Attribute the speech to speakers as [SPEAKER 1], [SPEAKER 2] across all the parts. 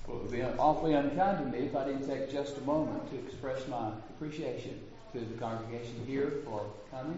[SPEAKER 1] Well, it would be awfully unkind to me if I didn't take just a moment to express my appreciation to the congregation here for coming.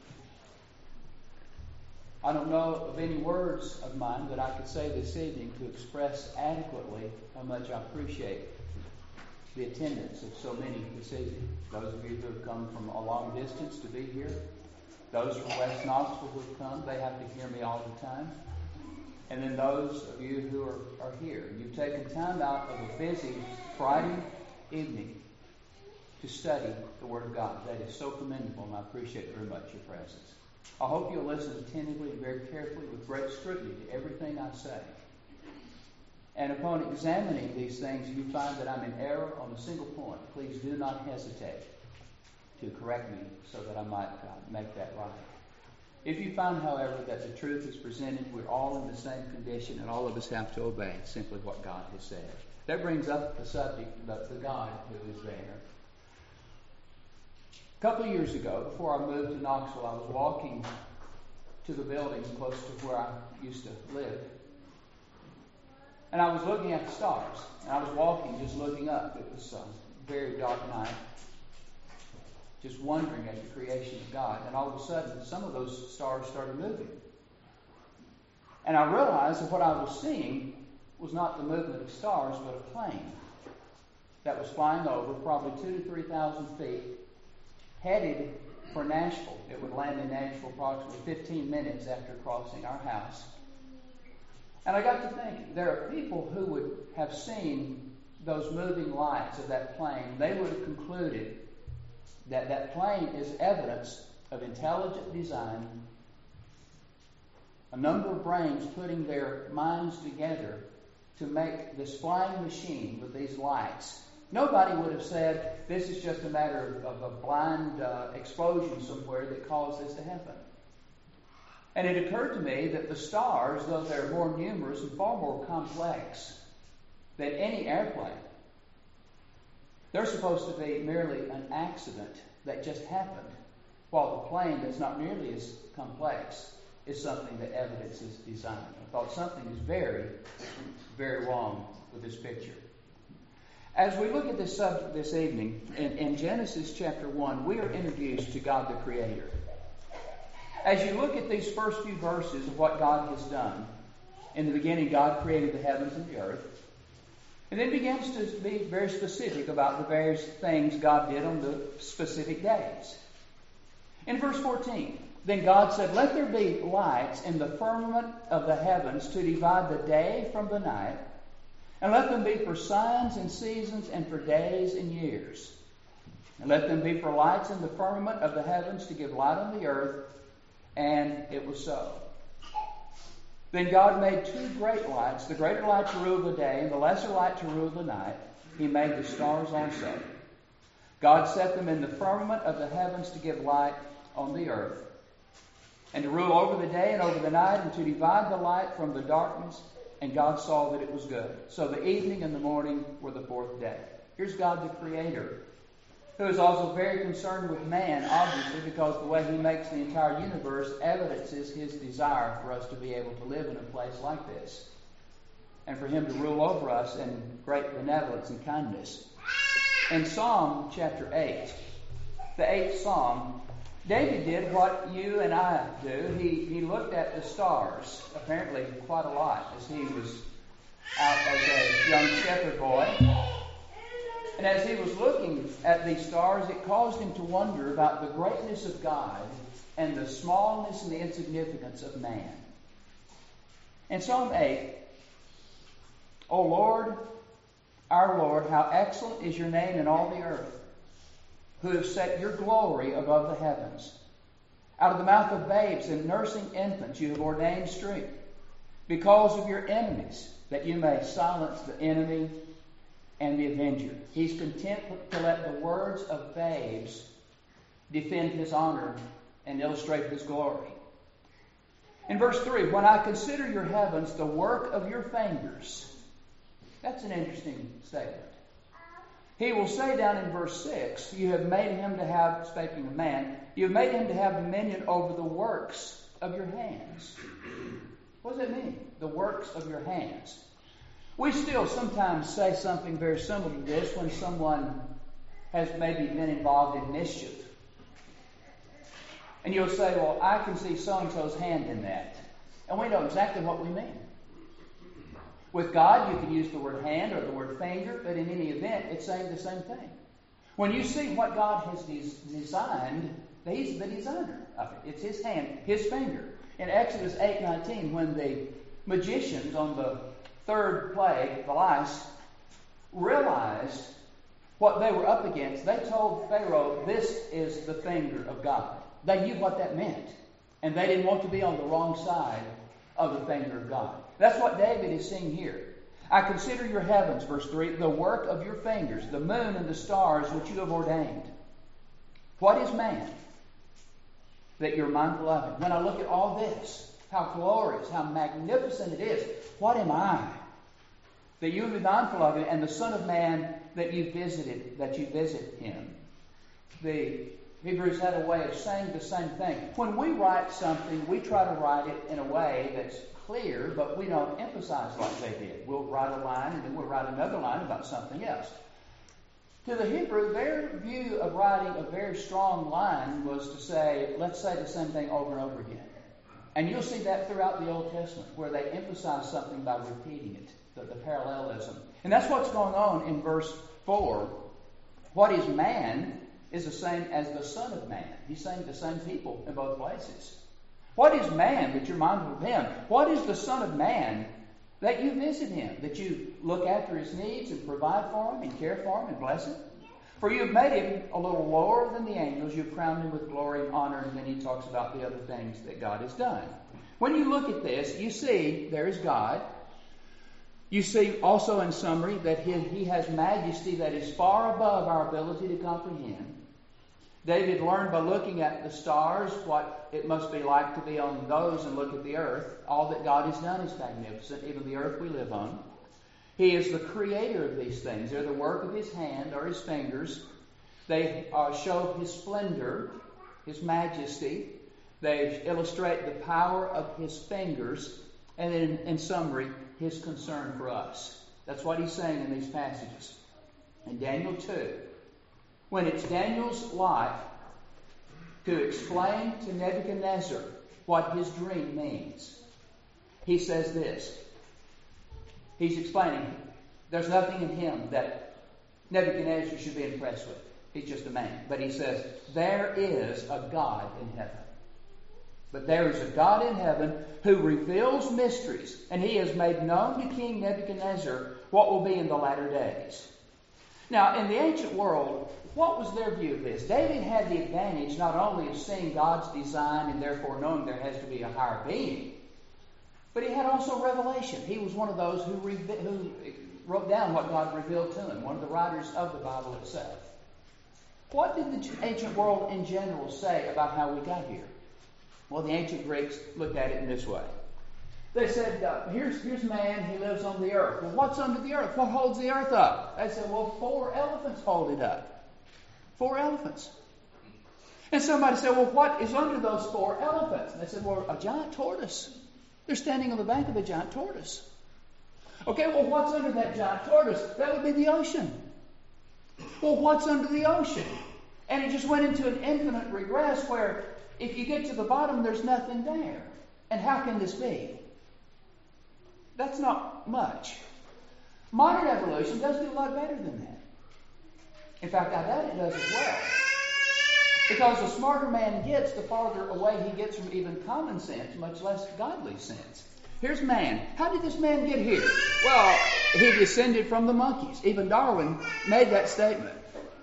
[SPEAKER 1] I don't know of any words of mine that I could say this evening to express adequately how much I appreciate the attendance of so many this evening. Those of you who have come from a long distance to be here, those from West Knoxville who have come, they have to hear me all the time. And then those of you who are here, you've taken time out of a busy Friday evening to study the Word of God. That is so commendable, and I appreciate very much your presence. I hope you'll listen attentively and very carefully with great scrutiny to everything I say. And upon examining these things, if you find that I'm in error on a single point, please do not hesitate to correct me so that I might make that right. If you find, however, that the truth is presented, we're all in the same condition and all of us have to obey simply what God has said. That brings up the subject, the God who is there. A couple of years ago, before I moved to Knoxville, I was walking to the building close to where I used to live. And I was looking at the stars. And I was walking, just looking up. It was a very dark night. Just wondering at the creation of God. And all of a sudden, some of those stars started moving. And I realized that what I was seeing was not the movement of stars, but a plane that was flying over probably 2,000 to 3,000 feet, headed for Nashville. It would land in Nashville approximately 15 minutes after crossing our house. And I got to thinking, there are people who would have seen those moving lights of that plane. They would have concluded that that plane is evidence of intelligent design, a number of brains putting their minds together to make this flying machine with these lights. Nobody would have said, this is just a matter of a blind explosion somewhere that caused this to happen. And it occurred to me that the stars, though they're more numerous and far more complex than any airplane, they're supposed to be merely an accident that just happened, while the plane that's not nearly as complex is something that evidences design. I thought something is very, very wrong with this picture. As we look at this subject this evening, in Genesis chapter 1, we are introduced to God the Creator. As you look at these first few verses of what God has done, in the beginning God created the heavens and the earth, and then begins to be very specific about the various things God did on the specific days. In verse 14, then God said, let there be lights in the firmament of the heavens to divide the day from the night, and let them be for signs and seasons and for days and years. And let them be for lights in the firmament of the heavens to give light on the earth. And it was so. Then God made two great lights, the greater light to rule the day and the lesser light to rule the night. He made the stars also. God set them in the firmament of the heavens to give light on the earth, and to rule over the day and over the night, and to divide the light from the darkness. And God saw that it was good. So the evening and the morning were the fourth day. Here's God the Creator, who is also very concerned with man, obviously, because the way He makes the entire universe evidences His desire for us to be able to live in a place like this, and for Him to rule over us in great benevolence and kindness. In Psalm chapter 8, the 8th Psalm, David did what you and I do. He looked at the stars, apparently quite a lot, as he was out as a young shepherd boy. And as he was looking at these stars, it caused him to wonder about the greatness of God and the smallness and the insignificance of man. In Psalm 8, O Lord, our Lord, how excellent is your name in all the earth, who have set your glory above the heavens. Out of the mouth of babes and nursing infants you have ordained strength, because of your enemies, that you may silence the enemy and the avenger. He's content to let the words of babes defend His honor and illustrate His glory. In verse 3, when I consider your heavens, the work of your fingers. That's an interesting statement. He will say down in verse 6, you have made him to have, speaking of man, you have made him to have dominion over the works of your hands. What does that mean? The works of your hands. We still sometimes say something very similar to this when someone has maybe been involved in mischief. And you'll say, well, I can see so-and-so's hand in that. And we know exactly what we mean. With God, you can use the word hand or the word finger, but in any event, it's saying the same thing. When you see what God has designed, He's the designer of it. It's His hand, His finger. In Exodus 8:19, when the magicians on the third plague, the lice, realized what they were up against, they told Pharaoh, this is the finger of God. They knew what that meant. And they didn't want to be on the wrong side of the finger of God. That's what David is saying here. I consider your heavens, verse 3, the work of your fingers, the moon and the stars which you have ordained. What is man that you're mindful of him? When I look at all this, how glorious, how magnificent it is, what am I that you would be mindful of him, and the Son of Man that you visit him? The Hebrews had a way of saying the same thing. When we write something, we try to write it in a way that's clear, but we don't emphasize like they did. We'll write a line, and then we'll write another line about something else. To the Hebrew, their view of writing a very strong line was to say, let's say the same thing over and over again. And you'll see that throughout the Old Testament, where they emphasize something by repeating it, the parallelism. And that's what's going on in verse 4. What is man is the same as the Son of Man. He's saying the same people in both places. What is man that you're mindful of him? What is the Son of Man that you visit him, that you look after his needs and provide for him and care for him and bless him? For you have made him a little lower than the angels. You have crowned him with glory and honor. And then he talks about the other things that God has done. When you look at this, you see there is God. You see also in summary that he has majesty that is far above our ability to comprehend. David learned by looking at the stars what it must be like to be on those and look at the earth. All that God has done is magnificent, even the earth we live on. He is the creator of these things. They're the work of his hand or his fingers. They show his splendor, his majesty. They illustrate the power of his fingers. And then in summary, his concern for us. That's what he's saying in these passages. In Daniel 2, when it's Daniel's life to explain to Nebuchadnezzar what his dream means, he says this. He's explaining there's nothing in him that Nebuchadnezzar should be impressed with. He's just a man. But he says, there is a God in heaven. But there is a God in heaven who reveals mysteries, and he has made known to King Nebuchadnezzar what will be in the latter days. Now, in the ancient world, what was their view of this? David had the advantage not only of seeing God's design and therefore knowing there has to be a higher being, but he had also revelation. He was one of those who wrote down what God revealed to him, one of the writers of the Bible itself. What did the ancient world in general say about how we got here? Well, the ancient Greeks looked at it in this way. They said, here's man, he lives on the earth. Well, what's under the earth? What holds the earth up? They said, well, 4 elephants hold it up. 4 elephants. And somebody said, well, what is under those 4 elephants? And they said, well, a giant tortoise. They're standing on the bank of a giant tortoise. Okay, well, what's under that giant tortoise? That would be the ocean. Well, what's under the ocean? And it just went into an infinite regress where if you get to the bottom, there's nothing there. And how can this be? That's not much. Modern evolution does do a lot better than that. In fact, I doubt it does as well. Because the smarter man gets, the farther away he gets from even common sense, much less godly sense. Here's man. How did this man get here? Well, he descended from the monkeys. Even Darwin made that statement.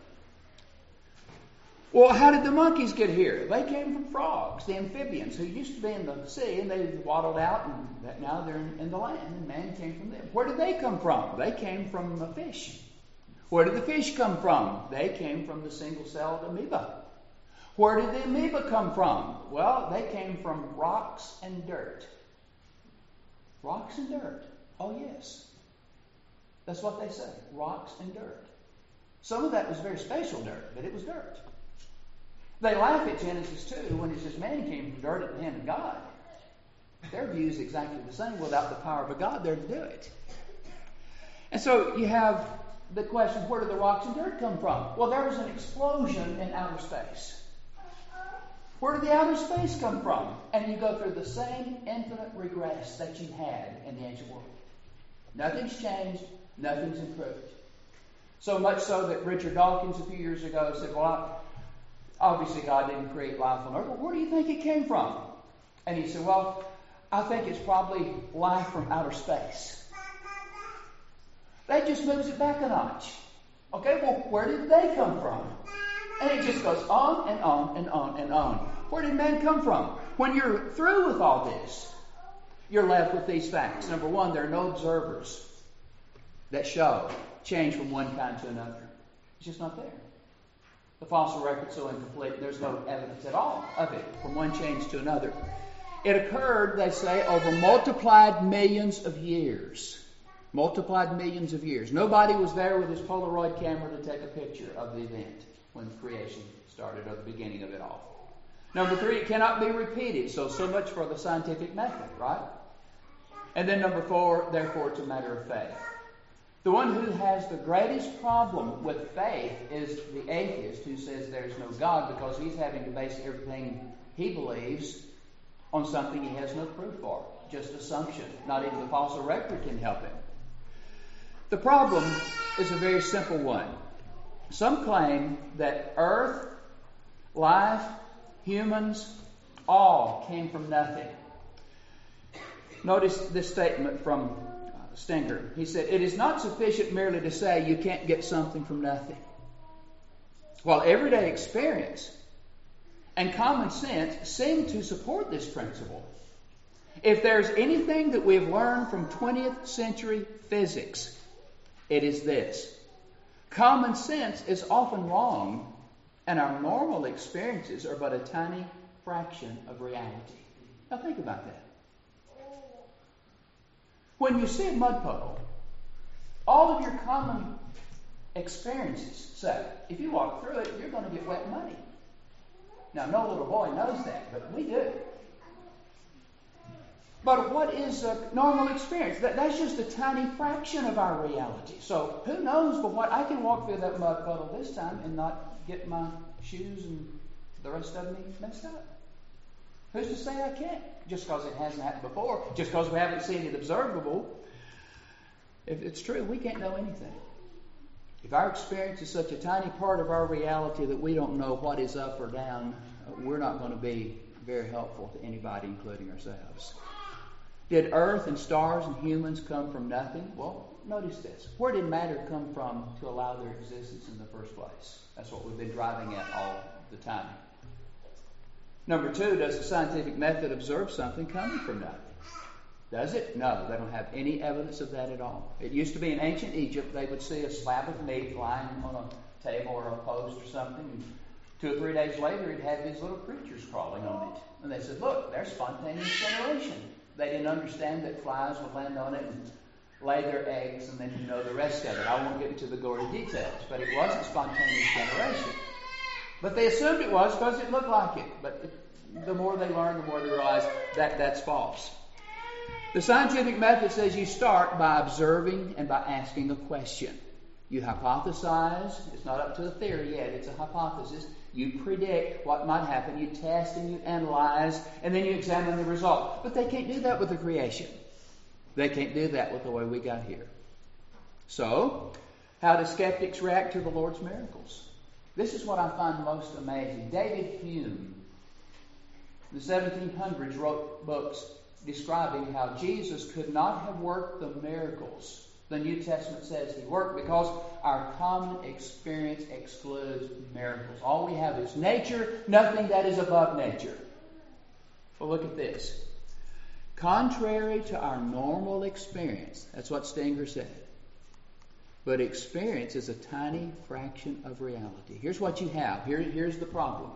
[SPEAKER 1] Well, how did the monkeys get here? They came from frogs, the amphibians, who used to be in the sea, and they waddled out, and now they're in the land, and man came from them. Where did they come from? They came from the fish. Where did the fish come from? They came from the single-celled amoeba. Where did the amoeba come from? Well, they came from rocks and dirt. Rocks and dirt. Oh, yes. That's what they say, rocks and dirt. Some of that was very special dirt, but it was dirt. They laugh at Genesis 2 when it says man came from dirt at the hand of God. Their view is exactly the same. Without the power of a God there to do it. And so you have the question, where did the rocks and dirt come from? Well, there was an explosion in outer space. Where did the outer space come from? And you go through the same infinite regress that you had in the ancient world. Nothing's changed. Nothing's improved. So much so that Richard Dawkins a few years ago said, well, obviously God didn't create life on earth. Well, where do you think it came from? And he said, well, I think it's probably life from outer space. That just moves it back a notch. Okay, well, where did they come from? And it just goes on and on and on and on. Where did man come from? When you're through with all this, you're left with these facts. Number one, there are no observers that show change from one kind to another. It's just not there. The fossil record's so incomplete, there's no evidence at all of it from one change to another. It occurred, they say, over multiplied millions of years. Multiplied millions of years. Nobody was there with his Polaroid camera to take a picture of the event when creation started, or the beginning of it all. Number three, it cannot be repeated. So much for the scientific method, right? And then number four, therefore, it's a matter of faith. The one who has the greatest problem with faith is the atheist who says there's no God, because he's having to base everything he believes on something he has no proof for. Just assumption. Not even the fossil record can help him. The problem is a very simple one. Some claim that earth, life, humans, all came from nothing. Notice this statement from Stenger. He said, it is not sufficient merely to say you can't get something from nothing. While everyday experience and common sense seem to support this principle. If there's anything that we've learned from 20th century physics, it is this. Common sense is often wrong, and our normal experiences are but a tiny fraction of reality. Now think about that. When you see a mud puddle, all of your common experiences say, if you walk through it, you're going to get wet and muddy. Now, no little boy knows that, but we do. But what is a normal experience? That's just a tiny fraction of our reality. So who knows but what I can walk through that mud puddle this time and not get my shoes and the rest of me messed up. Who's to say I can't? Just because it hasn't happened before, just because we haven't seen it observable. If it's true, we can't know anything. If our experience is such a tiny part of our reality that we don't know what is up or down, we're not going to be very helpful to anybody, including ourselves. Did earth and stars and humans come from nothing? Well, notice this. Where did matter come from to allow their existence in the first place? That's what we've been driving at all the time. Number two, does the scientific method observe something coming from nothing? Does it? No, they don't have any evidence of that at all. It used to be in ancient Egypt, they would see a slab of meat lying on a table or a post or something, and 2 or 3 days later it had these little creatures crawling on it. And they said, look, there's spontaneous generation. They didn't understand that flies would land on it and lay their eggs, and then you know the rest of it. I won't get into the gory details, but it wasn't spontaneous generation. But they assumed it was because it looked like it. But the more they learn, the more they realize that that's false. The scientific method says you start by observing and by asking a question. You hypothesize. It's not up to a theory yet. It's a hypothesis. You predict what might happen. You test and you analyze, and then you examine the result. But they can't do that with the creation. They can't do that with the way we got here. So, how do skeptics react to the Lord's miracles? This is what I find most amazing. David Hume, in the 1700s, wrote books describing how Jesus could not have worked the miracles the New Testament says he worked, because our common experience excludes miracles. All we have is nature, nothing that is above nature. Well, look at this. Contrary to our normal experience, that's what Stenger said, but experience is a tiny fraction of reality. Here's what you have. Here's the problem.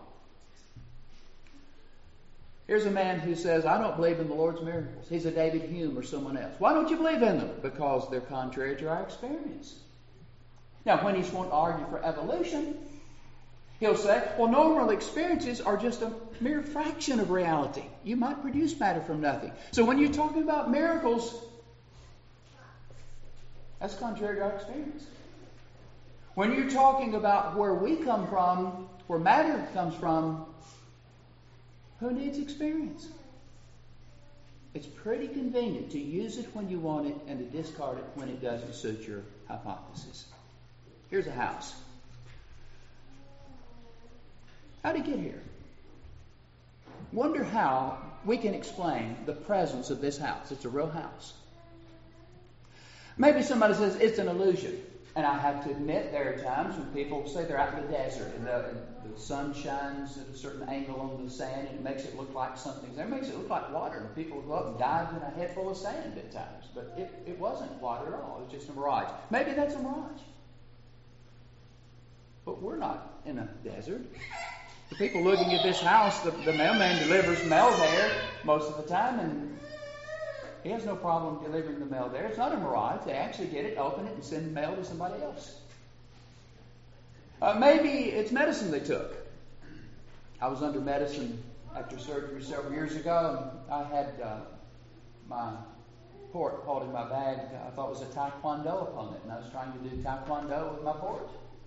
[SPEAKER 1] Here's a man who says, I don't believe in the Lord's miracles. He's a David Hume or someone else. Why don't you believe in them? Because they're contrary to our experience. Now, when he's wanting to argue for evolution, he'll say, well, normal experiences are just a mere fraction of reality. You might produce matter from nothing. So when you're talking about miracles, That's contrary to our experience. When you're talking about where we come from, where matter comes from, who needs experience? It's pretty convenient to use it when you want it and to discard it when it doesn't suit your hypothesis. Here's a house. How did it get here? Wonder how we can explain the presence of this house. It's a real house. Maybe somebody says it's an illusion. And I have to admit, there are times when people say they're out in the desert and the sun shines at a certain angle on the sand and it makes it look like something's there. It makes it look like water. And people go up and dive in a head full of sand at times. But it wasn't water at all. It was just a mirage. Maybe that's a mirage. But we're not in a desert. The people looking at this house, the mailman delivers mail there most of the time, and he has no problem delivering the mail there. It's not a mirage. They actually get it, open it, and send the mail to somebody else. Maybe it's medicine they took. I was under medicine after surgery several years ago, and I had my port hauled in my bag. I thought it was a Taekwondo opponent, and I was trying to do Taekwondo with my port.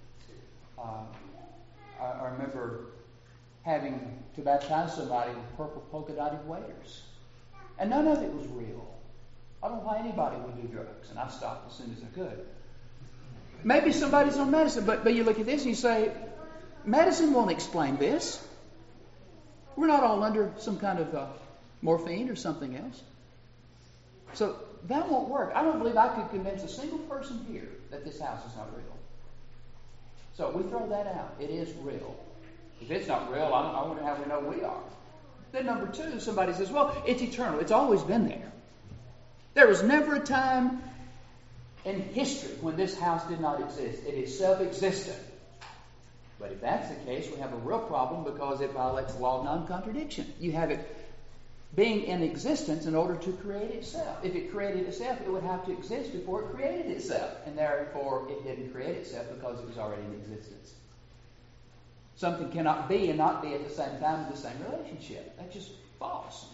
[SPEAKER 1] I remember having to baptize somebody with purple polka-dotted waders. And none of it was real. I don't know why anybody would do drugs, and I stopped as soon as I could. Maybe somebody's on medicine, but you look at this and you say, medicine won't explain this. We're not all under some kind of morphine or something else. So that won't work. I don't believe I could convince a single person here that this house is not real. So we throw that out. It is real. If it's not real, I wonder how we know we are. Then number two, somebody says, well, it's eternal. It's always been there. There was never a time in history when this house did not exist. It is self-existent. But if that's the case, we have a real problem because it violates the law of non-contradiction. You have it being in existence in order to create itself. If it created itself, it would have to exist before it created itself. And therefore, it didn't create itself because it was already in existence. Something cannot be and not be at the same time in the same relationship. That's just false.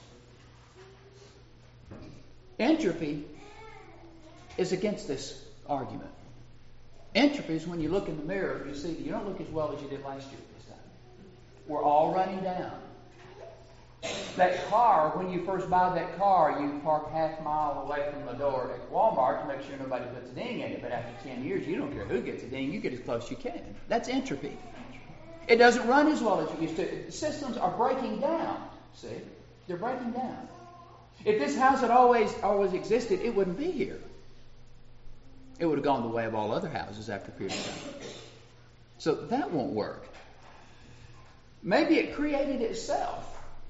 [SPEAKER 1] Entropy is against this argument. Entropy is when you look in the mirror, you see that you don't look as well as you did last year this time. We're all running down. That car, when you first buy that car, you park half a mile away from the door at Walmart to make sure nobody puts a ding in it. But after 10 years, you don't care who gets a ding. You get as close as you can. That's entropy. It doesn't run as well as it used to. Systems are breaking down. See? They're breaking down. If this house had always existed, it wouldn't be here. It would have gone the way of all other houses after a period of time. So that won't work. Maybe it created itself.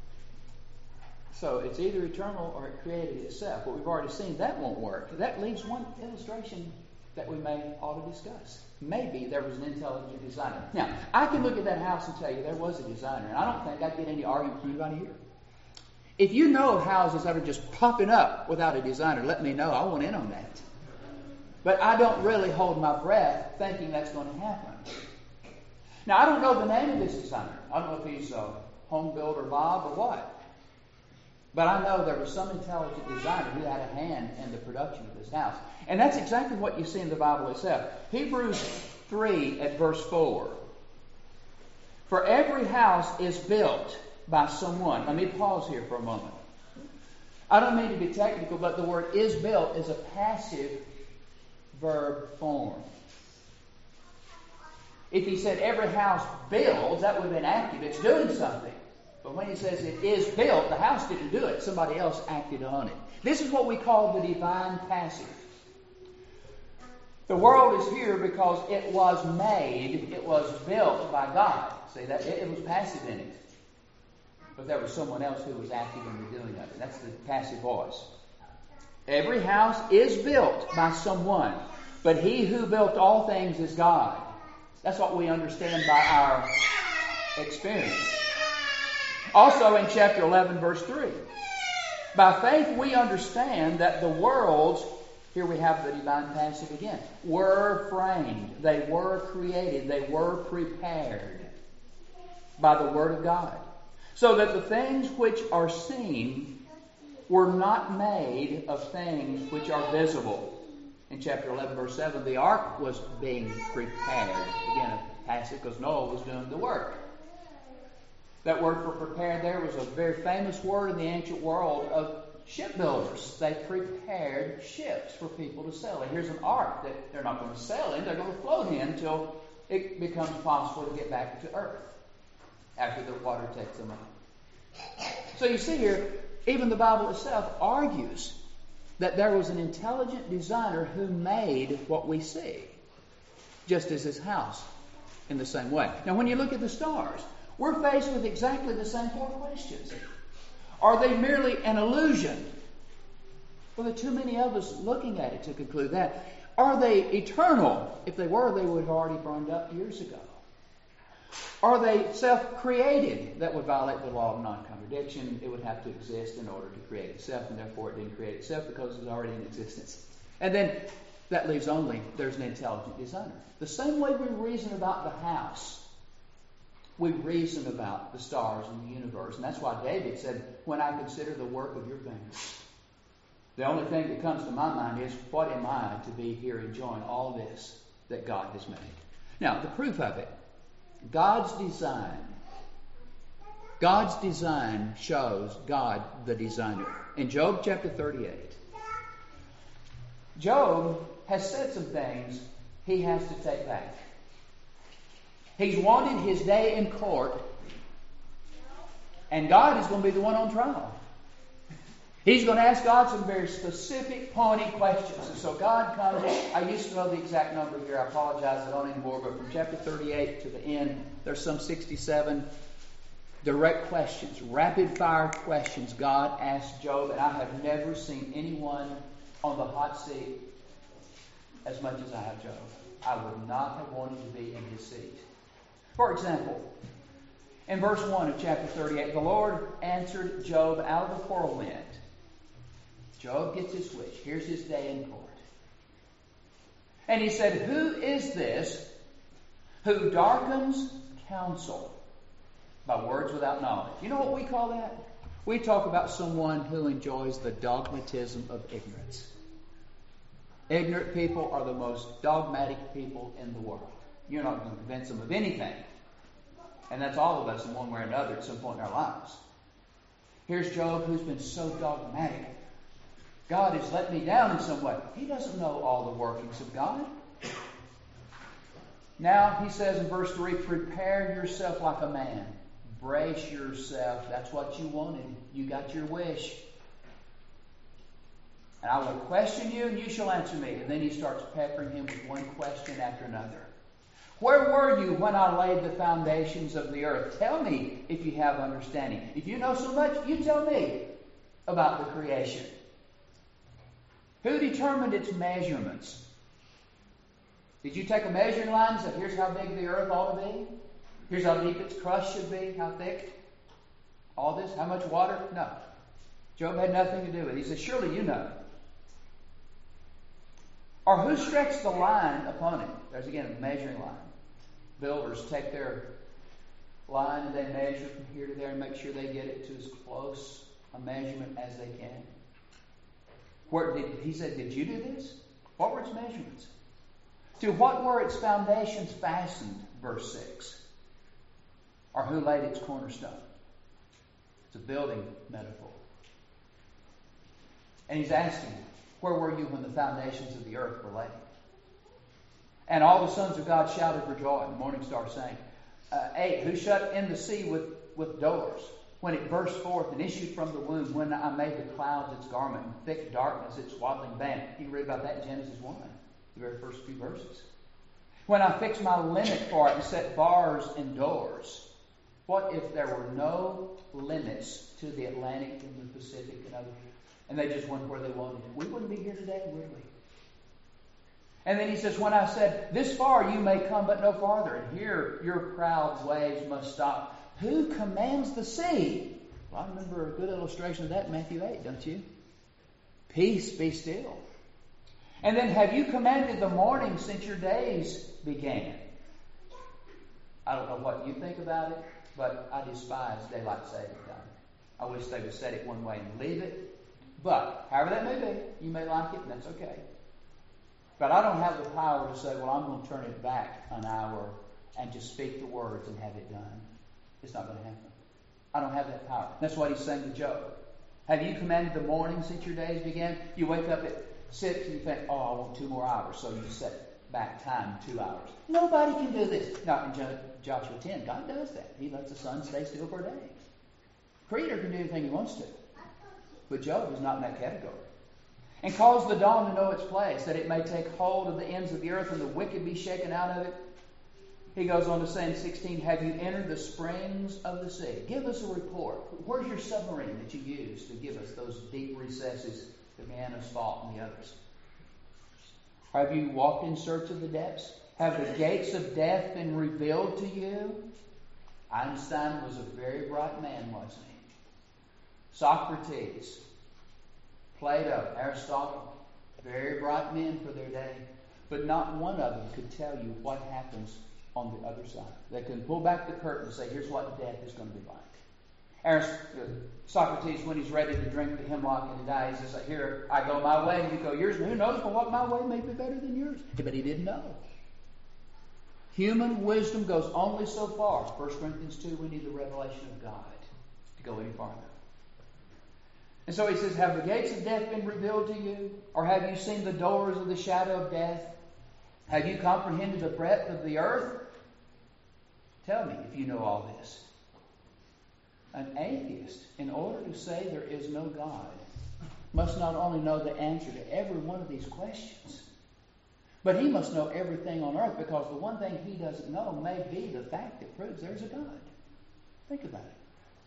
[SPEAKER 1] So it's either eternal or it created itself. But we've already seen that won't work. That leaves one illustration that we may ought to discuss. Maybe there was an intelligent designer. Now, I can look at that house and tell you there was a designer, and I don't think I'd get any argument from anybody here. If you know of houses that are just popping up without a designer, let me know. I want in on that. But I don't really hold my breath thinking that's going to happen. Now, I don't know the name of this designer. I don't know if he's Home Builder Bob or what. But I know there was some intelligent designer who had a hand in the production of this house. And that's exactly what you see in the Bible itself. Hebrews 3 at verse 4. For every house is built by someone. Let me pause here for a moment. I don't mean to be technical, but the word is built is a passive verb form. If he said every house builds, that would have been active. It's doing something. But when he says it is built, the house didn't do it. Somebody else acted on it. This is what we call the divine passive. The world is here because it was made, it was built by God. See, that it was passive in it. But there was someone else who was active in the doing of it. That's the passive voice. Every house is built by someone, but he who built all things is God. That's what we understand by our experience. Also in chapter 11, verse 3. By faith we understand that the worlds, here we have the divine passive again, were framed, they were created, they were prepared by the word of God. So that the things which are seen were not made of things which are visible. in chapter 11, verse 7, the ark was being prepared. Again, a passage because Noah was doing the work. That word for prepared there was a very famous word in the ancient world of shipbuilders. They prepared ships for people to sail in. Here's an ark that they're not going to sail in. They're going to float in until it becomes possible to get back to earth after the water takes them up. So you see here, even the Bible itself argues that there was an intelligent designer who made what we see, just as his house in the same way. Now, when you look at the stars, we're faced with exactly the same four questions. Are they merely an illusion? Well, there are too many of us looking at it to conclude that. Are they eternal? If they were, they would have already burned up years ago. Are they self-created? That would violate the law of non-contradiction. It would have to exist in order to create itself, and therefore it didn't create itself because it was already in existence. And then that leaves only there's an intelligent designer. The same way we reason about the house, we reason about the stars and the universe. And that's why David said, when I consider the work of your fingers, the only thing that comes to my mind is, what am I to be here enjoying all this that God has made? Now, the proof of it, God's design shows God the designer. In Job chapter 38, Job has said some things he has to take back. He's wanted his day in court, and God is going to be the one on trial. He's going to ask God some very specific, pointy questions. And so God comes, I used to know the exact number here, I apologize, I don't anymore, but from chapter 38 to the end, there's some 67 direct questions, rapid-fire questions God asked Job, and I have never seen anyone on the hot seat as much as I have Job. I would not have wanted to be in his seat. For example, in verse 1 of chapter 38, the Lord answered Job out of the whirlwind. Job gets his wish. Here's his day in court. And he said, who is this who darkens counsel by words without knowledge? You know what we call that? We talk about someone who enjoys the dogmatism of ignorance. Ignorant people are the most dogmatic people in the world. You're not going to convince them of anything. And that's all of us in one way or another at some point in our lives. Here's Job, who's been so dogmatic. God has let me down in some way. He doesn't know all the workings of God. Now, he says in verse 3, prepare yourself like a man. Brace yourself. That's what you wanted. You got your wish. And I will question you, and you shall answer me. And then he starts peppering him with one question after another. Where were you when I laid the foundations of the earth? Tell me if you have understanding. If you know so much, you tell me about the creation. Who determined its measurements? Did you take a measuring line and say, here's how big the earth ought to be? Here's how deep its crust should be, how thick? All this? How much water? No. Job had nothing to do with it. He said, surely you know. Or who stretched the line upon it? There's again a measuring line. Builders take their line and they measure from here to there and make sure they get it to as close a measurement as they can. He said, did you do this? What were its measurements? To what were its foundations fastened? Verse 6. Or who laid its cornerstone? It's a building metaphor. And he's asking, where were you when the foundations of the earth were laid? And all the sons of God shouted for joy. The morning star sang. 8. Who shut in the sea with doors? When it burst forth and issued from the womb, when I made the clouds its garment and thick darkness its swaddling band. You can read about that in Genesis 1, the very first few verses. When I fixed my limit for it and set bars and doors. What if there were no limits to the Atlantic and the Pacific and others, and they just went where they wanted? We wouldn't be here today, would we? And then he says, when I said, this far you may come but no farther, and here your proud waves must stop. Who commands the sea? Well, I remember a good illustration of that in Matthew 8, don't you? Peace, be still. And then, have you commanded the morning since your days began? I don't know what you think about it, but I despise daylight saving time. I wish they would set it one way and leave it. But, however that may be, you may like it, and that's okay. But I don't have the power to say, well, I'm going to turn it back an hour and just speak the words and have it done. It's not going to happen. I don't have that power. That's what he's saying to Job. Have you commanded the morning since your days began? You wake up at 6 and you think, oh, I want 2 more hours. So you set back time 2 hours. Nobody can do this. Now, in Joshua 10, God does that. He lets the sun stay still for a day. Creator can do anything he wants to. But Job is not in that category. And cause the dawn to know its place, that it may take hold of the ends of the earth and the wicked be shaken out of it. He goes on to say in 16, have you entered the springs of the sea? Give us a report. Where's your submarine that you used to give us those deep recesses that Mariana's fought and the others? Have you walked in search of the depths? Have the gates of death been revealed to you? Einstein was a very bright man, wasn't he? Socrates, Plato, Aristotle, very bright men for their day. But not one of them could tell you what happens on the other side. They can pull back the curtain and say, here's what death is going to be like. Socrates, when he's ready to drink the hemlock and to die, he says, here, I go my way, and you go yours, and who knows but what my way may be better than yours. But he didn't know. Human wisdom goes only so far. 1 Corinthians 2, we need the revelation of God to go any farther. And so he says, have the gates of death been revealed to you? Or have you seen the doors of the shadow of death? Have you comprehended the breadth of the earth? Tell me if you know all this. An atheist, in order to say there is no God, must not only know the answer to every one of these questions, but he must know everything on earth, because the one thing he doesn't know may be the fact that proves there's a God. Think about it.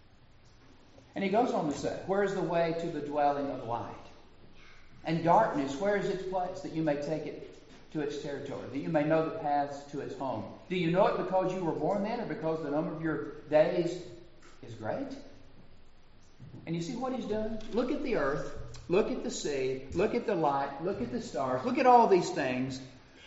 [SPEAKER 1] And he goes on to say, where is the way to the dwelling of light? And darkness, where is its place, that you may take it to its territory, that you may know the paths to its home? Do you know it because you were born then, or because the number of your days is great? And you see what he's done? Look at the earth, look at the sea, look at the light, look at the stars, look at all these things.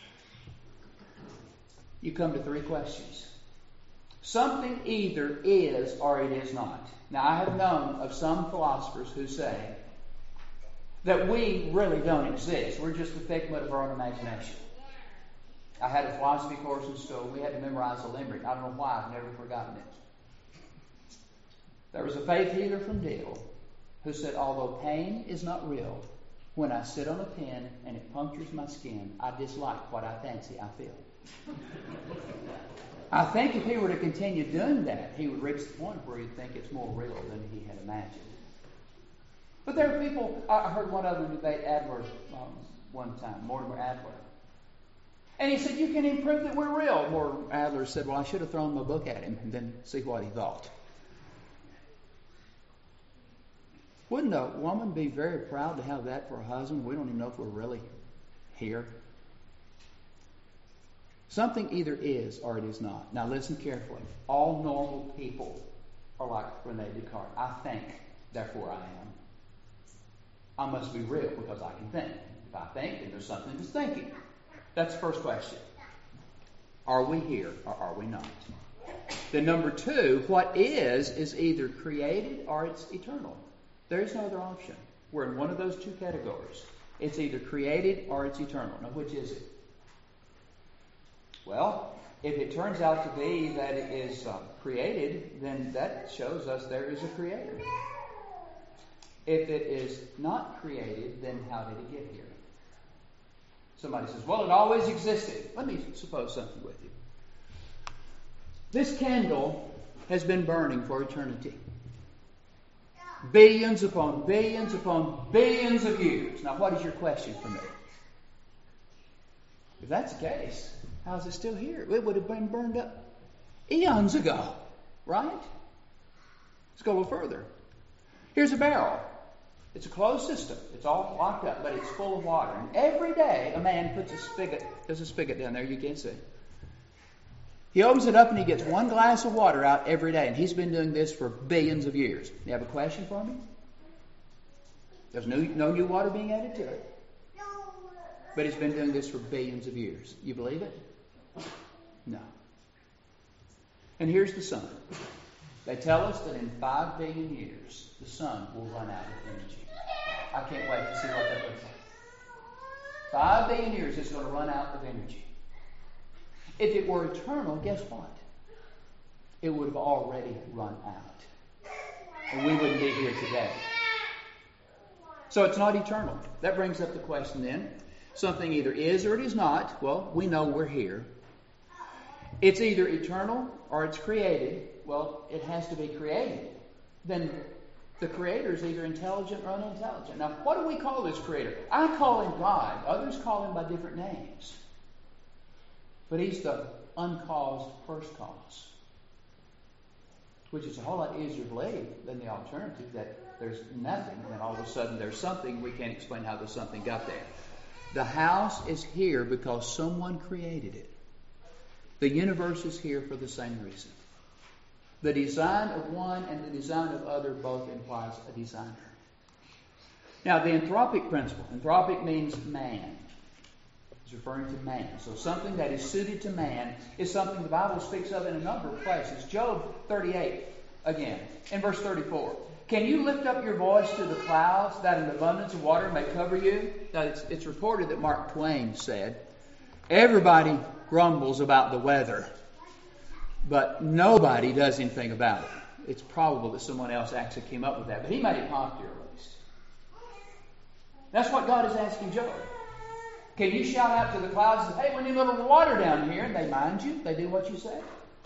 [SPEAKER 1] You come to 3 questions. Something either is or it is not. Now, I have known of some philosophers who say that we really don't exist. We're just a figment of our own imagination. I had a philosophy course in school. We had to memorize a limerick. I don't know why. I've never forgotten it. There was a faith healer from Deal who said, although pain is not real, when I sit on a pin and it punctures my skin, I dislike what I fancy I feel. I think if he were to continue doing that, he would reach the point where he'd think it's more real than he had imagined. But there are people, I heard one of them debate Adler one time, Mortimer Adler. And he said, you can prove that we're real. Mortimer Adler said, well, I should have thrown my book at him and then see what he thought. Wouldn't a woman be very proud to have that for a husband? We don't even know if we're really here. Something either is or it is not. Now listen carefully. All normal people are like Rene Descartes. I think, therefore I am. I must be real because I can think. If I think, then there's something that's thinking. That's the first question. Are we here or are we not? Then number 2, what is either created or it's eternal. There is no other option. We're in one of those 2 categories. It's either created or it's eternal. Now, which is it? Well, if it turns out to be that it is created, then that shows us there is a creator. If it is not created, then how did it get here? Somebody says, well, it always existed. Let me suppose something with you. This candle has been burning for eternity. Billions upon billions upon billions of years. Now, what is your question for me? If that's the case, how is it still here? It would have been burned up eons ago, right? Let's go a little further. Here's a barrel. It's a closed system. It's all locked up, but it's full of water. And every day, a man puts a spigot. There's a spigot down there you can't see. He opens it up and he gets 1 glass of water out every day. And he's been doing this for billions of years. You have a question for me? There's no new water being added to it. But he's been doing this for billions of years. You believe it? No. And here's the sun. They tell us that in 5 billion years, the sun will run out of energy. I can't wait to see what that looks like. 5 billion years, it's going to run out of energy. If it were eternal, guess what? It would have already run out. And we wouldn't be here today. So it's not eternal. That brings up the question then. Something either is or it is not. Well, we know we're here. It's either eternal or it's created. Well, it has to be created. Then the Creator is either intelligent or unintelligent. Now, what do we call this Creator? I call Him God. Others call Him by different names. But He's the uncaused first cause, which is a whole lot easier to believe than the alternative that there's nothing and then all of a sudden there's something. We can't explain how the something got there. The house is here because someone created it. The universe is here for the same reason. The design of one and the design of other both implies a designer. Now, the anthropic principle. Anthropic means man. It's referring to man. So something that is suited to man is something the Bible speaks of in a number of places. Job 38, again, in verse 34. Can you lift up your voice to the clouds that an abundance of water may cover you? Now, it's reported that Mark Twain said, everybody grumbles about the weather, but nobody does anything about it. It's probable that someone else actually came up with that, but he made it popular at least. That's what God is asking Job. Can you shout out to the clouds, hey, we need a little water down here, and they mind you? They do what you say?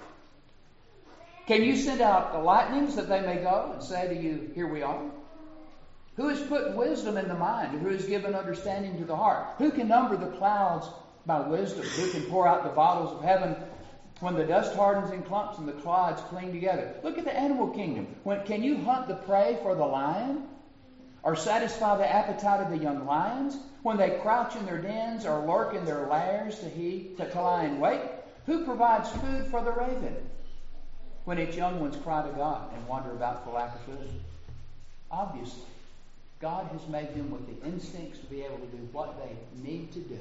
[SPEAKER 1] Can you send out the lightnings that they may go and say to you, here we are? Who has put wisdom in the mind? Who has given understanding to the heart? Who can number the clouds by wisdom? Who can pour out the bottles of heaven when the dust hardens in clumps and the clods cling together? Look at the animal kingdom. Can you hunt the prey for the lion? Or satisfy the appetite of the young lions? When they crouch in their dens or lurk in their lairs to lie in wait? Who provides food for the raven when its young ones cry to God and wander about for lack of food? Obviously, God has made them with the instincts to be able to do what they need to do.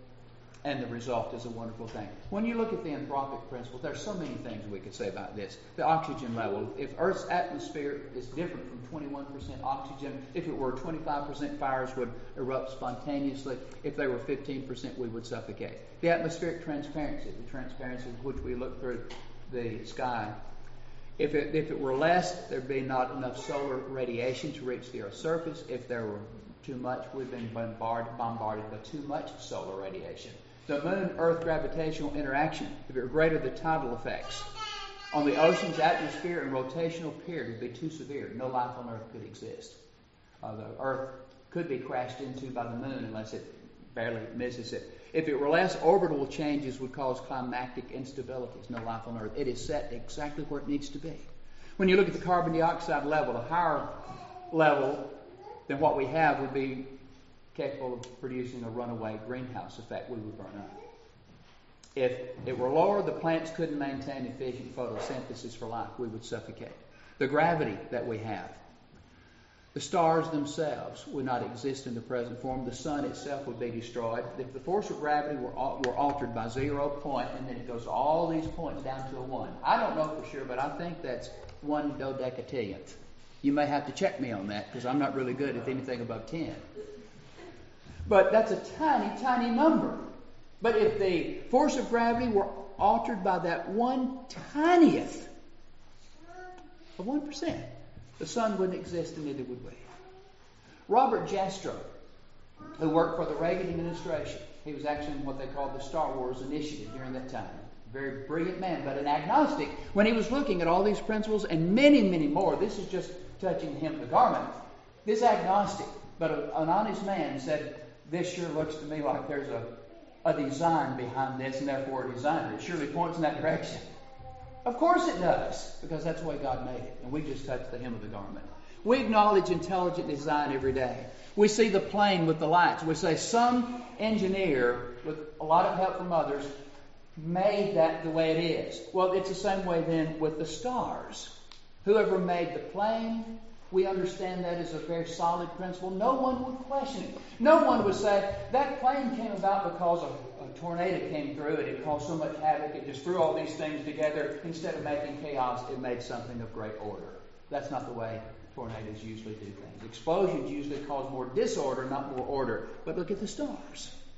[SPEAKER 1] And the result is a wonderful thing. When you look at the anthropic principle, there's so many things we could say about this. The oxygen level. If Earth's atmosphere is different from 21% oxygen, if it were 25%, fires would erupt spontaneously. If they were 15%, we would suffocate. The atmospheric transparency, the transparency with which we look through the sky. If it were less, there'd be not enough solar radiation to reach the Earth's surface. If there were too much, we've been bombarded by too much solar radiation. The Moon-Earth gravitational interaction, if it were greater, the tidal effects on the ocean's atmosphere and rotational period would be too severe. No life on Earth could exist. The Earth could be crashed into by the Moon unless it barely misses it. If it were less, orbital changes would cause climactic instabilities. No life on Earth. It is set exactly where it needs to be. When you look at the carbon dioxide level, a higher level than what we have would be capable of producing a runaway greenhouse effect. We would burn up. If it were lower, the plants couldn't maintain efficient photosynthesis for life. We would suffocate. The gravity that we have. The stars themselves would not exist in the present form. The sun itself would be destroyed. If the force of gravity were altered by 0 point, and then it goes all these points down to a 1. I don't know for sure, but I think that's 1 dodecatillionth. You may have to check me on that because I'm not really good at anything above 10. But that's a tiny, tiny number. But if the force of gravity were altered by that 1/10th of 1%, the sun wouldn't exist and neither would we. Robert Jastrow, who worked for the Reagan administration, he was actually in what they called the Star Wars Initiative during that time. Very brilliant man, but an agnostic. When he was looking at all these principles and many, many more, this is just touching the hem of the garment. This agnostic, but an honest man, said, this sure looks to me like there's a design behind this and therefore a designer. It surely points in that direction. Of course it does, because that's the way God made it. And we just touched the hem of the garment. We acknowledge intelligent design every day. We see the plane with the lights. We say some engineer, with a lot of help from others, made that the way it is. Well, it's the same way then with the stars. Whoever made the plane, we understand that as a very solid principle. No one would question it. No one would say, that plane came about because a tornado came through and it caused so much havoc, it just threw all these things together. Instead of making chaos, it made something of great order. That's not the way tornadoes usually do things. Explosions usually cause more disorder, not more order. But look at the stars.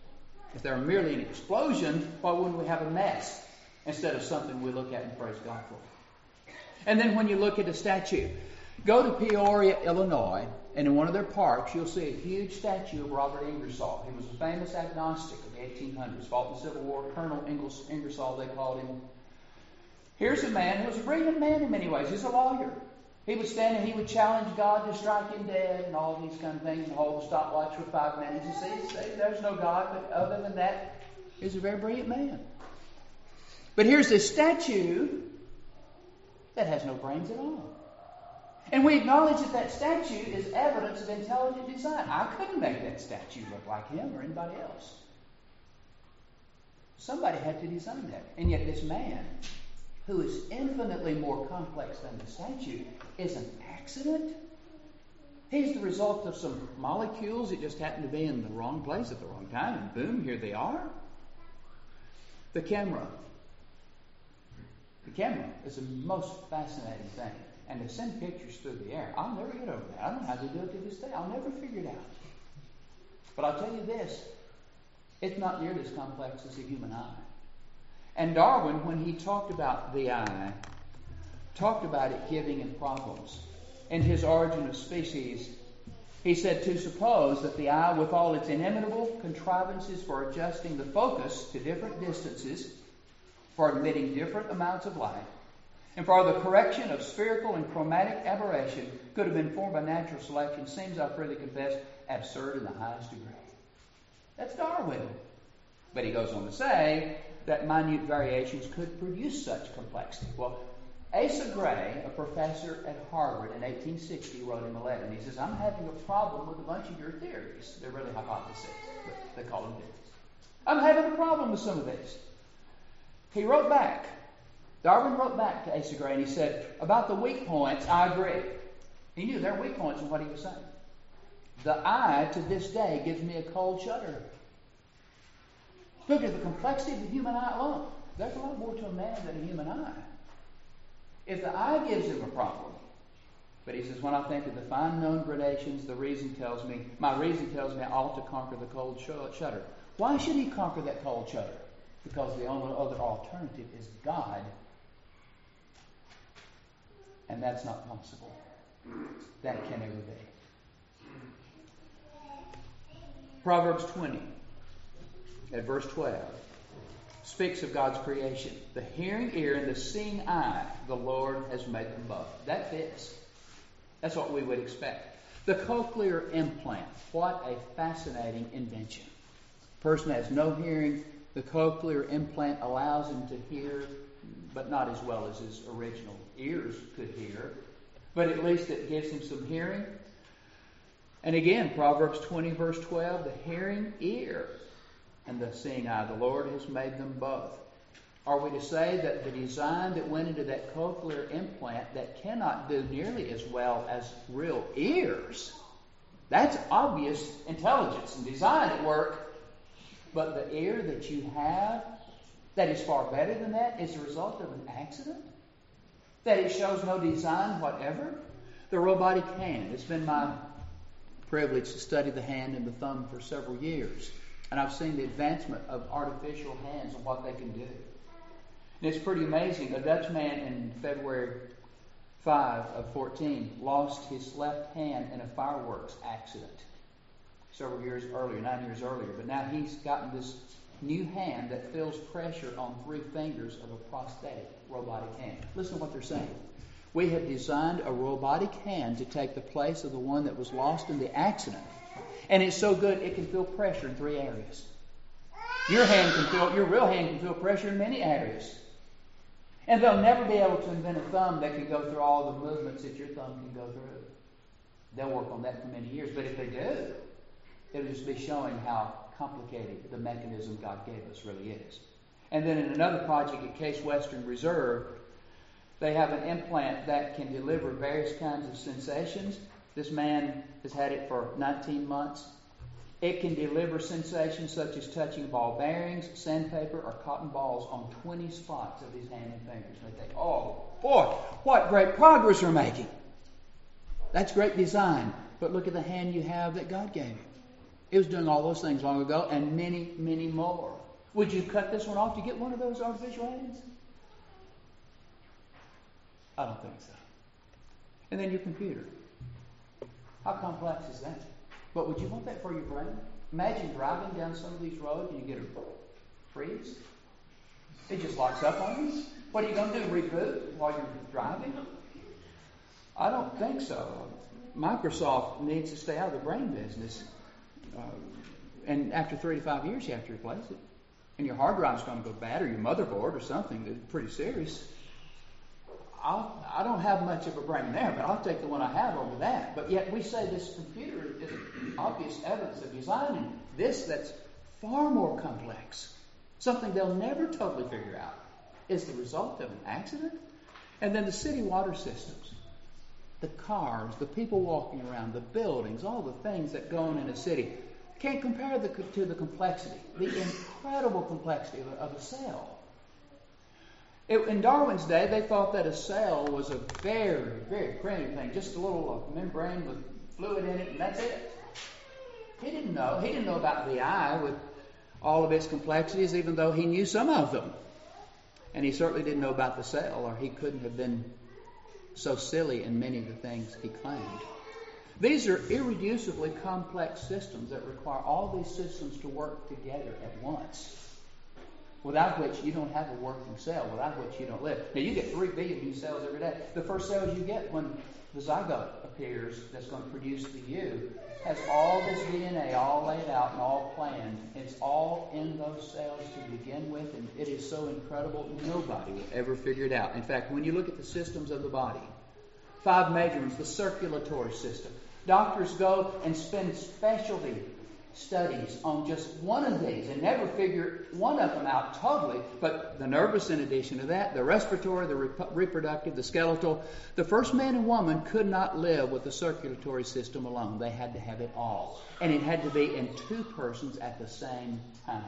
[SPEAKER 1] If they were merely an explosion, why wouldn't we have a mess instead of something we look at and praise God for? And then when you look at a statue, go to Peoria, Illinois, and in one of their parks, you'll see a huge statue of Robert Ingersoll. He was a famous agnostic of the 1800s, fought in the Civil War. Colonel Ingersoll, they called him. Here's a man who was a brilliant man in many ways. He's a lawyer. He would stand and he would challenge God to strike him dead and all these kind of things and hold the stopwatch for 5 minutes and say, there's no God, but other than that, he's a very brilliant man. But here's this statue that has no brains at all. And we acknowledge that that statue is evidence of intelligent design. I couldn't make that statue look like him or anybody else. Somebody had to design that. And yet this man, who is infinitely more complex than the statue, is an accident. He's the result of some molecules that just happen to be in the wrong place at the wrong time, and boom, here they are. The camera. The camera is the most fascinating thing. And to send pictures through the air, I'll never get over that. I don't know how they do it to this day. I'll never figure it out. But I'll tell you this, it's not nearly as complex as the human eye. And Darwin, when he talked about the eye, talked about it giving him problems. In his Origin of Species, he said to suppose that the eye, with all its inimitable contrivances for adjusting the focus to different distances, for admitting different amounts of light, and for the correction of spherical and chromatic aberration, could have been formed by natural selection, seems, I freely confess, absurd in the highest degree. That's Darwin. But he goes on to say that minute variations could produce such complexity. Well, Asa Gray, a professor at Harvard in 1860, wrote him a letter. And he says, I'm having a problem with a bunch of your theories. They're really hypotheses, but they call them theories. I'm having a problem with some of these. He wrote back. Darwin wrote back to Asa Gray and he said, about the weak points, I agree. He knew there were weak points in what he was saying. The eye, to this day, gives me a cold shudder. Look at the complexity of the human eye alone. There's a lot more to a man than a human eye. If the eye gives him a problem, but he says, when I think of the fine known gradations, my reason tells me I ought to conquer the cold shudder. Why should he conquer that cold shudder? Because the only other alternative is God. And that's not possible. That can never be. Proverbs 20, at verse 12, speaks of God's creation. The hearing ear and the seeing eye, the Lord has made them both. That fits. That's what we would expect. The cochlear implant. What a fascinating invention. A person has no hearing. The cochlear implant allows him to hear, but not as well as his original ears could hear. But at least it gives him some hearing. And again, Proverbs 20, verse 12, the hearing ear and the seeing eye, the Lord has made them both. Are we to say that the design that went into that cochlear implant that cannot do nearly as well as real ears, that's obvious intelligence and design at work, but the ear that you have that is far better than that is the result of an accident? That it shows no design whatever? The robotic hand. It's been my privilege to study the hand and the thumb for several years. And I've seen the advancement of artificial hands and what they can do. And it's pretty amazing. A Dutch man in February 5 of 14 lost his left hand in a fireworks accident several years earlier, 9 years earlier. But now he's gotten this new hand that feels pressure on 3 fingers of a prosthetic robotic hand. Listen to what they're saying. We have designed a robotic hand to take the place of the one that was lost in the accident. And it's so good it can feel pressure in 3 areas. Your real hand can feel pressure in many areas. And they'll never be able to invent a thumb that can go through all the movements that your thumb can go through. They'll work on that for many years. But if they do, it'll just be showing how complicated the mechanism God gave us really is. And then in another project at Case Western Reserve, they have an implant that can deliver various kinds of sensations. This man has had it for 19 months. It can deliver sensations such as touching ball bearings, sandpaper, or cotton balls on 20 spots of his hand and fingers. And they think, oh, boy, what great progress we're making. That's great design. But look at the hand you have that God gave you. It was doing all those things long ago and many, many more. Would you cut this one off to get one of those artificial hands? I don't think so. And then your computer. How complex is that? But would you want that for your brain? Imagine driving down some of these roads and you get a freeze. It just locks up on you. What are you going to do? Reboot while you're driving? I don't think so. Microsoft needs to stay out of the brain business. And after 3 to 5 years, you have to replace it. And your hard drive's going to go bad, or your motherboard, or something that's pretty serious. I don't have much of a brain there, but I'll take the one I have over that. But yet we say this computer is obvious evidence of design, and this that's far more complex, something they'll never totally figure out, is the result of an accident. And then the city water systems, the cars, the people walking around, the buildings, all the things that go on in a city, can't compare to the complexity, the incredible complexity of a cell. In Darwin's day, they thought that a cell was a very, very primitive thing, just a little membrane with fluid in it, and that's it. He didn't know. He didn't know about the eye with all of its complexities, even though he knew some of them. And he certainly didn't know about the cell, or he couldn't have been so silly in many of the things he claimed. These are irreducibly complex systems that require all these systems to work together at once, without which you don't have a working cell, without which you don't live. Now, you get 3 billion new cells every day. The first cells you get when the zygote appears that's going to produce the you has all this DNA all laid out and all planned. It's all in those cells to begin with, and it is so incredible, nobody will ever figure it out. In fact, when you look at the systems of the body, 5 major ones, the circulatory system. Doctors go and spend specialty studies on just one of these and never figure one of them out totally, but the nervous in addition to that, the respiratory, the reproductive, the skeletal. The first man and woman could not live with the circulatory system alone. They had to have it all. And it had to be in 2 persons at the same time.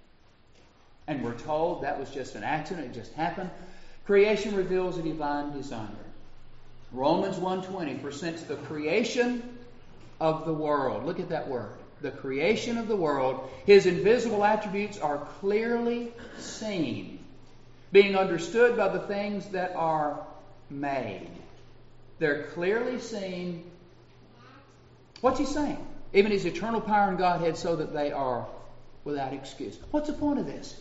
[SPEAKER 1] And we're told that was just an accident, it just happened. Creation reveals a divine designer. Romans 1:20, for since the creation of the world, look at that word, the creation of the world, his invisible attributes are clearly seen, being understood by the things that are made. They're clearly seen. What's he saying? Even his eternal power and Godhead, so that they are without excuse. What's the point of this?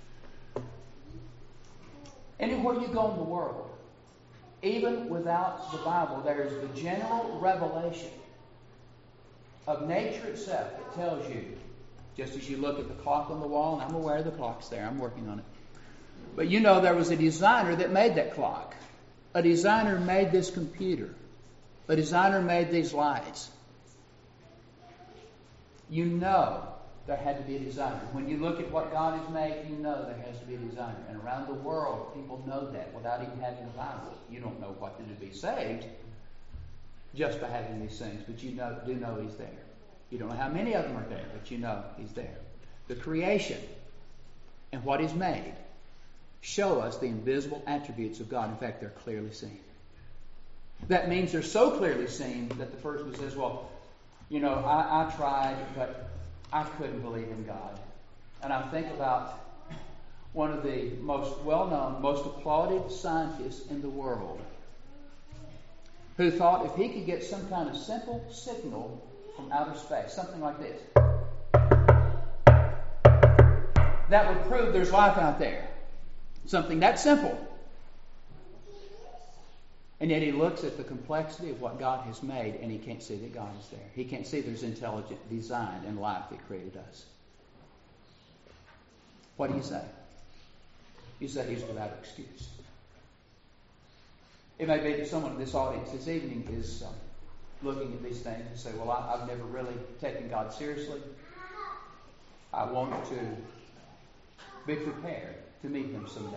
[SPEAKER 1] Anywhere you go in the world, even without the Bible, there is the general revelation of nature itself that tells you, just as you look at the clock on the wall, and I'm aware of the clock's there, I'm working on it. But you know there was a designer that made that clock. A designer made this computer. A designer made these lights. You know there had to be a designer. When you look at what God has made, you know there has to be a designer. And around the world, people know that without even having the Bible. You don't know what to do to be saved just by having these things, but you do know he's there. You don't know how many of them are there, but you know he's there. The creation and what is made show us the invisible attributes of God. In fact, they're clearly seen. That means they're so clearly seen that the person says, well, I tried, but I couldn't believe in God. And I think about one of the most well-known, most applauded scientists in the world, who thought if he could get some kind of simple signal from outer space, something like this, that would prove there's life out there. Something that simple. And yet he looks at the complexity of what God has made, and he can't see that God is there. He can't see there's intelligent design in life that created us. What do you say? You say he's without excuse. It may be that someone in this audience this evening is looking at these things and say, well, I've never really taken God seriously. I want to be prepared to meet him someday.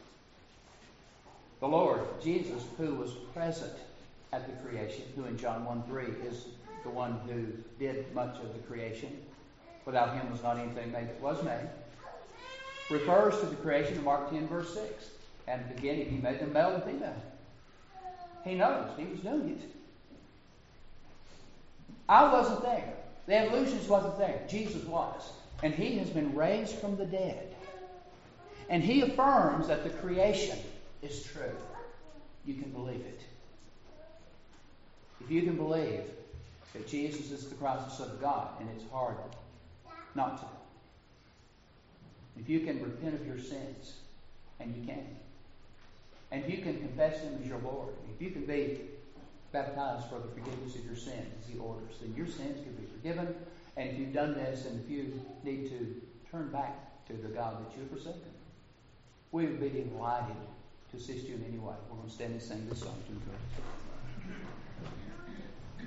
[SPEAKER 1] The Lord Jesus, who was present at the creation, who in John 1:3 is the one who did much of the creation. Without him was not anything made that was made. Refers to the creation in Mark 10, verse 6. And at the beginning, he made them male and female. He knows. He was doing it. I wasn't there. The evolutionists wasn't there. Jesus was. And He has been raised from the dead. And He affirms that the creation is true. You can believe it. If you can believe that Jesus is the Christ, the Son of God, and it's hard not to. If you can repent of your sins, and you can. And if you can confess Him as your Lord, if you can be baptized for the forgiveness of your sins, as He orders, then your sins can be forgiven. And if you've done this, and if you need to turn back to the God that you've forsaken, we would be delighted to assist you in any way. We're going to stand and sing this song to encourage.